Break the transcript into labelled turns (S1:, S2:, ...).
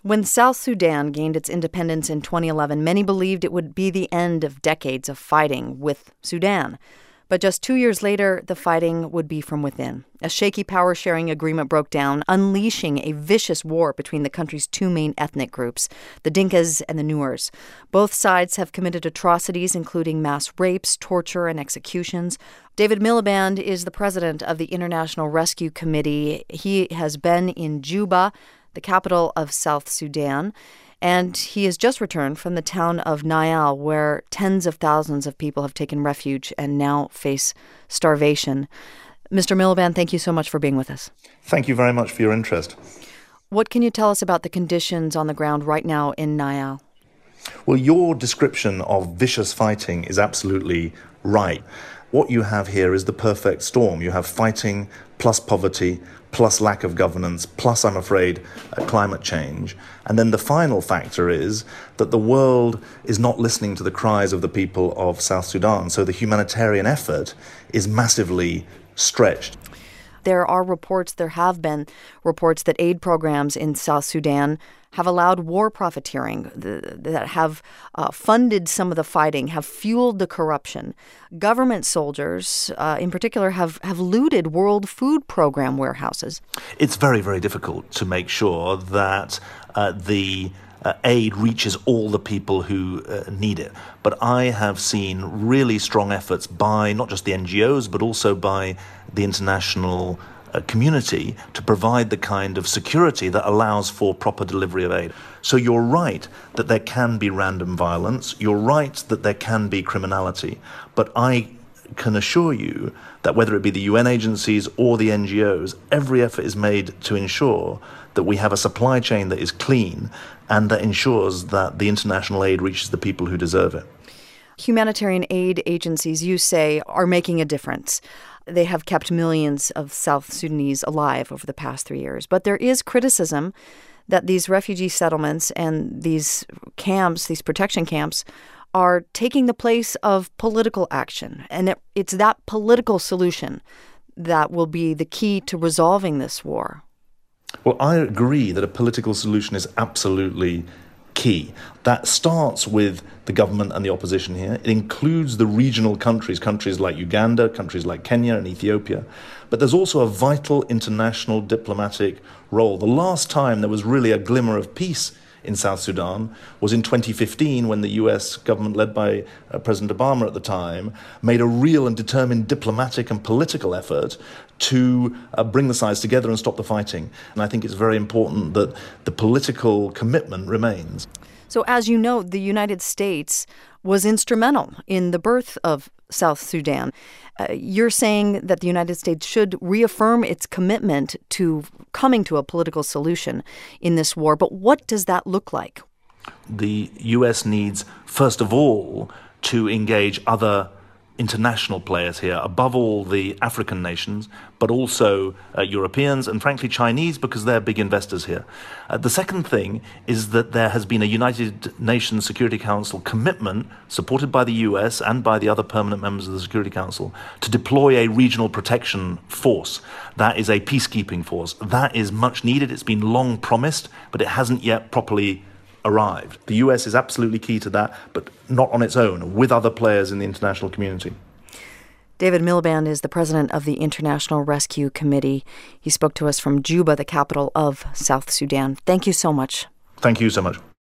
S1: When South Sudan gained its independence in 2011, many believed it would be the end of decades of fighting with Sudan. But just 2 years later, the fighting would be from within. A shaky power-sharing agreement broke down, unleashing a vicious war between the country's two main ethnic groups, the Dinkas and the Nuers. Both sides have committed atrocities, including mass rapes, torture, and executions. David Miliband is the president of the International Rescue Committee. He has been in Juba, the capital of South Sudan, and he has just returned from the town of Nial, where tens of thousands of people have taken refuge and now face starvation. Mr. Miliband, thank you so much for being with us.
S2: Thank you very much for your interest.
S1: What can you tell us about the conditions on the ground right now in Nial?
S2: Well, your description of vicious fighting is absolutely right. What you have here is the perfect storm. You have fighting plus poverty plus lack of governance, plus, I'm afraid, climate change. And then the final factor is that the world is not listening to the cries of the people of South Sudan. So the humanitarian effort is massively stretched.
S1: There have been reports that aid programs in South Sudan have allowed war profiteering, that have funded some of the fighting, have fueled the corruption. Government soldiers, in particular, have looted World Food Program warehouses.
S2: It's very, very difficult to make sure that the aid reaches all the people who need it. But I have seen really strong efforts by not just the NGOs, but also by the international community to provide the kind of security that allows for proper delivery of aid. So you're right that there can be random violence. You're right that there can be criminality. But I can assure you that whether it be the UN agencies or the NGOs, every effort is made to ensure that we have a supply chain that is clean and that ensures that the international aid reaches the people who deserve it.
S1: Humanitarian aid agencies, you say, are making a difference. They have kept millions of South Sudanese alive over the past 3 years. But there is criticism that these refugee settlements and these camps, these protection camps, are taking the place of political action. And it's that political solution that will be the key to resolving this war.
S2: Well, I agree that a political solution is absolutely key. That starts with the government and the opposition here. It includes the regional countries like Uganda, countries like Kenya and Ethiopia. But there's also a vital international diplomatic role. The last time there was really a glimmer of peace in South Sudan was in 2015 when the US government, led by President Obama at the time, made a real and determined diplomatic and political effort to bring the sides together and stop the fighting. And I think it's very important that the political commitment remains.
S1: So as you know, the United States was instrumental in the birth of South Sudan. You're saying that the United States should reaffirm its commitment to coming to a political solution in this war. But what does that look like?
S2: The U.S. needs, first of all, to engage other international players here, above all the African nations, but also Europeans and frankly Chinese, because they're big investors here. The second thing is that there has been a United Nations Security Council commitment, supported by the US and by the other permanent members of the Security Council, to deploy a regional protection force. That is a peacekeeping force. That is much needed. It's been long promised, but it hasn't yet properly arrived. The US is absolutely key to that, but not on its own, with other players in the international community.
S1: David Miliband is the president of the International Rescue Committee. He spoke to us from Juba, the capital of South Sudan. Thank you so much.
S2: Thank you so much.